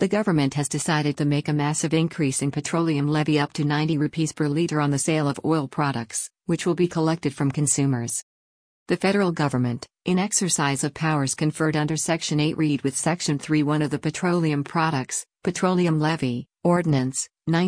The government has decided to make a massive increase in petroleum levy up to 90 rupees per litre on the sale of oil products, which will be collected from consumers. The federal government, in exercise of powers conferred under Section 8 read with Section 3(1) of the Petroleum Products, Petroleum Levy, Ordinance,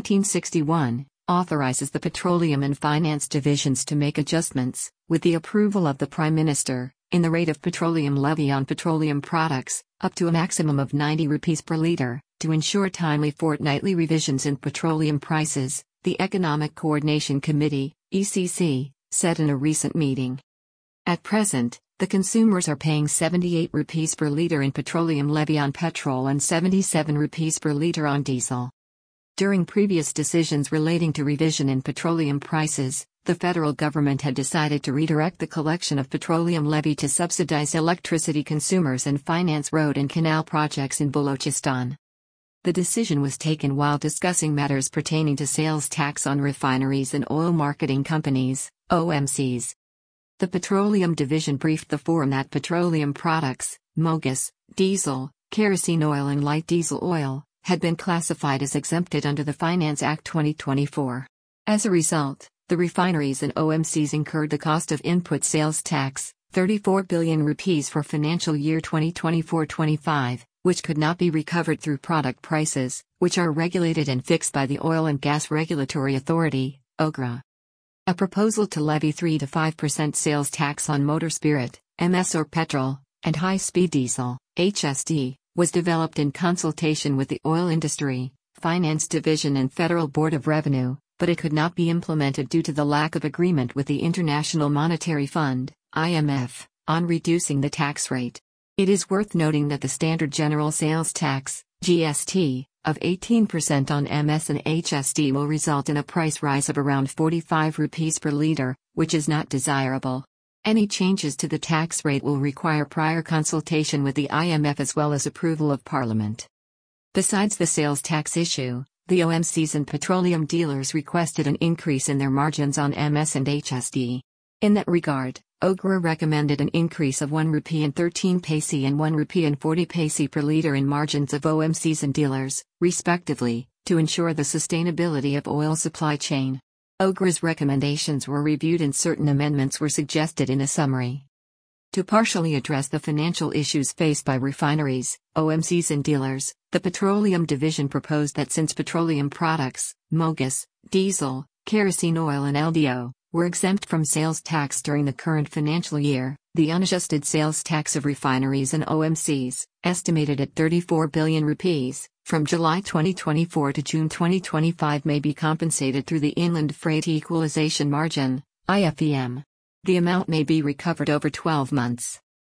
1961, authorizes the Petroleum and Finance Divisions to make adjustments, with the approval of the Prime Minister, in the rate of petroleum levy on petroleum products, up to a maximum of 90 rupees per litre, to ensure timely fortnightly revisions in petroleum prices, the Economic Coordination Committee, ECC, said in a recent meeting. At present, the consumers are paying 78 rupees per litre in petroleum levy on petrol and 77 rupees per litre on diesel. During previous decisions relating to revision in petroleum prices, the federal government had decided to redirect the collection of petroleum levy to subsidize electricity consumers and finance road and canal projects in Balochistan. The decision was taken while discussing matters pertaining to sales tax on refineries and oil marketing companies, OMCs. The Petroleum Division briefed the forum that petroleum products, mogas, diesel, kerosene oil and light diesel oil, had been classified as exempted under the Finance Act 2024. As a result, the refineries and OMCs incurred the cost of input sales tax, 34 billion rupees for financial year 2024-25, which could not be recovered through product prices, which are regulated and fixed by the Oil and Gas Regulatory Authority, OGRA. A proposal to levy 3 to 5% sales tax on motor spirit, MS or petrol, and high-speed diesel, HSD, was developed in consultation with the Oil Industry, Finance Division and Federal Board of Revenue, but it could not be implemented due to the lack of agreement with the International Monetary Fund, IMF, on reducing the tax rate. It is worth noting that the Standard General Sales Tax, GST, of 18% on MS and HSD will result in a price rise of around 45 rupees per litre, which is not desirable. Any changes to the tax rate will require prior consultation with the IMF as well as approval of Parliament. Besides the sales tax issue, the OMCs and petroleum dealers requested an increase in their margins on MS and HSD. In that regard, OGRA recommended an increase of 1 rupee and 13 paise and 1 rupee and 40 paise per litre in margins of OMCs and dealers, respectively, to ensure the sustainability of oil supply chain. OGRA's recommendations were reviewed and certain amendments were suggested in a summary. To partially address the financial issues faced by refineries, OMCs and dealers, the Petroleum Division proposed that since petroleum products, mogas, diesel, kerosene oil and LDO, were exempt from sales tax during the current financial year, the unadjusted sales tax of refineries and OMCs, estimated at 34 billion rupees, from July 2024 to June 2025 may be compensated through the Inland Freight Equalization Margin, IFEM. The amount may be recovered over 12 months.